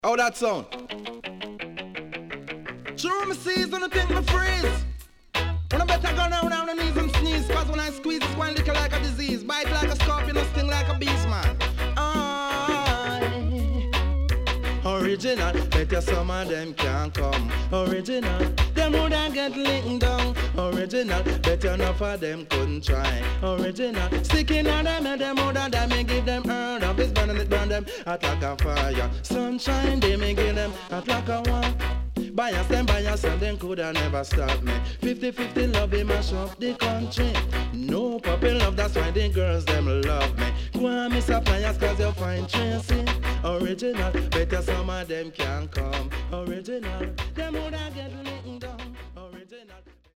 How that sound? True, me season, I think me freeze. When I better go down on the knees and sneeze, cause when I squeeze, it's going lick like a disease. Bite like a scorpion, and sting like a beast, man. Original, better some of them can't come. Original, them woulda get licked down. Original, better enough of them couldn't try. Original, sticking on them and them woulda die. Me give them earn up, it's burning it, burn them hot like a fire. Sunshine, they me give them hot like a one. Bias them, them coulda never stop me. 50-50 love, they mash up the country. No puppy love, that's why the girls them love me. Go on, Miss Appliance, cause you find Tracy. Original, better some of them can come. Original, them woulda get licked down.